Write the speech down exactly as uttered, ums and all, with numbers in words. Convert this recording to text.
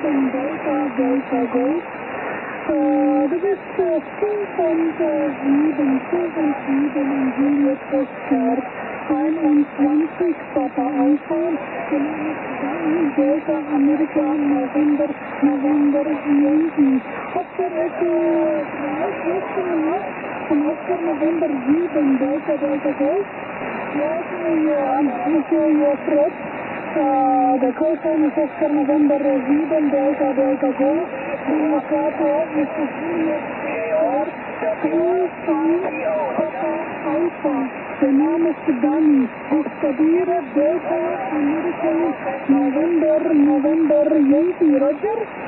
sieben Delta Delta Golf. Uh, this is uh, two point sieben, two point sieben in Juliet Oscar, einundzwanzig Papa Alpha, Delta Amerika, November, November, Yankee. Oscar Echo, Oscar Oscar November sieben, Delta Delta Golf. Yes, okay, you're correct. Uh, the call sign is Oscar November sieben, Delta Delta Golf. Democrato, Mister Juliet Oscar, two five Papa Alpha. The name is Danny. Buxtehude, Delta America, November, November, Yankee, Roger.